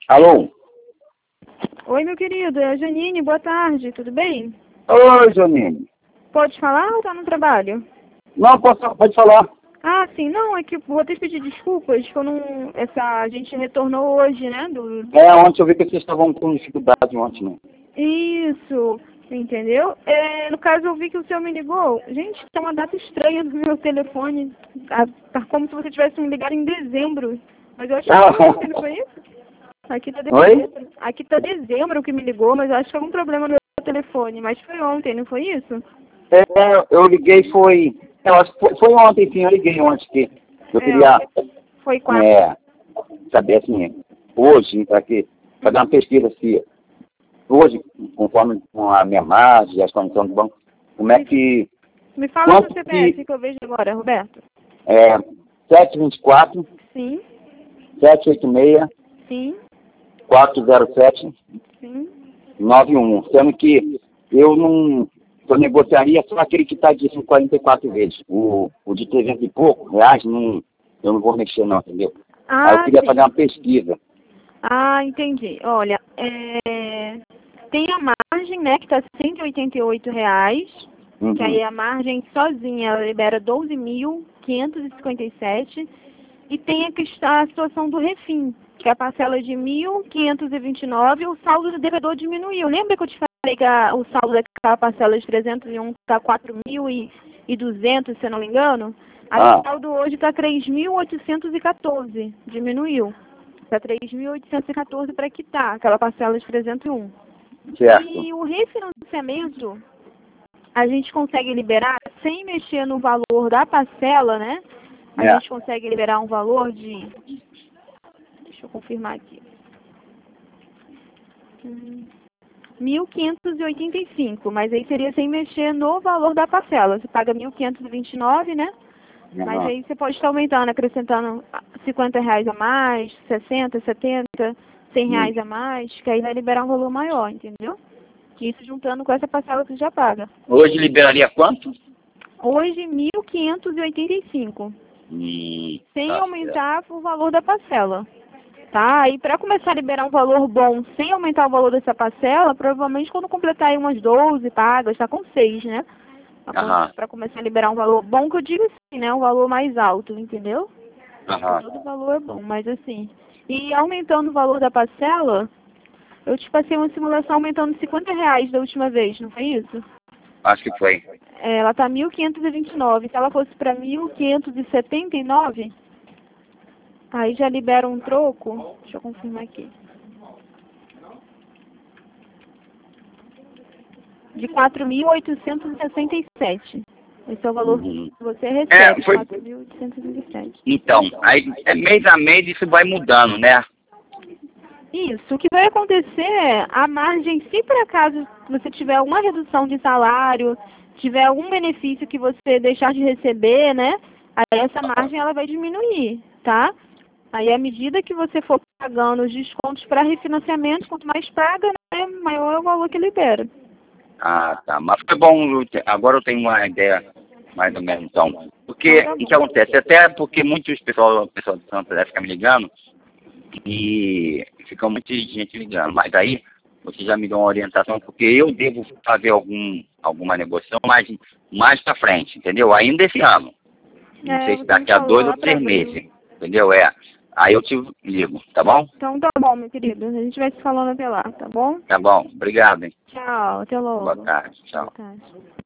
Alô? Oi, meu querido, é a Janine, boa tarde, tudo bem? Oi, Janine. Pode falar ou tá no trabalho? Não, pode falar. Ah, sim, não, é que vou ter que pedir desculpas, que eu não, a gente retornou hoje, né, Ontem eu vi que vocês estavam com dificuldade ontem, né? Isso, entendeu? No caso, eu vi que o senhor me ligou. Gente, tá uma data estranha no meu telefone, tá como se você tivesse me ligado em dezembro, mas eu acho que foi ontem, não foi isso? Aqui tá Oi? dezembro. Aqui tá dezembro que me ligou, mas eu acho que foi algum problema no meu telefone, mas foi ontem, não foi isso? Eu liguei, eu acho que foi ontem, sim, eu liguei ontem, que eu queria Foi quarta. saber, assim, hoje, para dar uma pesquisa, se hoje, conforme com a minha margem, as condições do banco, como é que... Me fala Quanto o CPF que eu vejo agora, Roberto. 724, Sim, 786, sim, 407, sim. 91, sendo que eu negociaria só aquele que está de 44 vezes. O de 300 e pouco reais, eu não vou mexer não, entendeu? Aí eu queria Sim. fazer uma pesquisa. Entendi. Olha, tem a margem, né, que tá R$ 188, que aí a margem sozinha ela libera 12.557 e tem a situação do refim, que é a parcela de 1.529, o saldo do devedor diminuiu. Lembra que eu te falei que o saldo daquela parcela de 301 está 4.200, se eu não me engano? Aí o saldo hoje está 3.814, diminuiu. Está 3.814 para quitar aquela parcela de 301. Certo. E o refinanciamento, a gente consegue liberar sem mexer no valor da parcela, né? A gente consegue liberar um valor de... Deixa eu confirmar aqui. 1.585, mas aí seria sem mexer no valor da parcela. Você paga 1.529, né? Mas aí você pode estar aumentando, acrescentando R$ 50 a mais, 60, 70, R$ 100 a mais, que aí vai liberar um valor maior, entendeu? Isso juntando com essa parcela que você já paga. Hoje liberaria quanto? Hoje, 1.585. Sem aumentar o valor da parcela. Tá? E para começar a liberar um valor bom sem aumentar o valor dessa parcela, provavelmente quando completar aí umas 12 pagas, tá com 6, né? Para começar a liberar um valor bom, que eu digo assim, né? Um valor mais alto, entendeu? Todo valor é bom, mas assim. E aumentando o valor da parcela, eu te passei uma simulação aumentando R$ 50 da última vez, não foi isso? Acho que foi. Ela tá 1.529. Se ela fosse para 1.579, aí já libera um troco. Deixa eu confirmar aqui. De 4.867. Esse é o valor que você recebe, 4.867. Então, aí mês a mês isso vai mudando, né? Isso. O que vai acontecer é a margem, se por acaso você tiver alguma redução de salário, tiver algum benefício que você deixar de receber, né? Aí essa margem ela vai diminuir, tá? Aí à medida que você for pagando os descontos para refinanciamento, quanto mais paga, né, maior é o valor que libera. Ah, tá. Mas foi bom, agora eu tenho uma ideia mais ou menos então. Porque o que acontece? Até porque muitos pessoal de Santa Teresa fica me ligando e fica muita gente ligando. Mas aí você já me deu uma orientação, porque eu devo fazer alguma negociação mais para frente, entendeu? Ainda esse ano. Não sei se daqui a 2 ou 3 meses, entendeu? Aí eu te ligo, tá bom? Então tá bom, meu querido. A gente vai se falando até lá, tá bom? Tá bom. Obrigado, hein? Tchau, até logo. Boa tarde. Tchau. Boa tarde.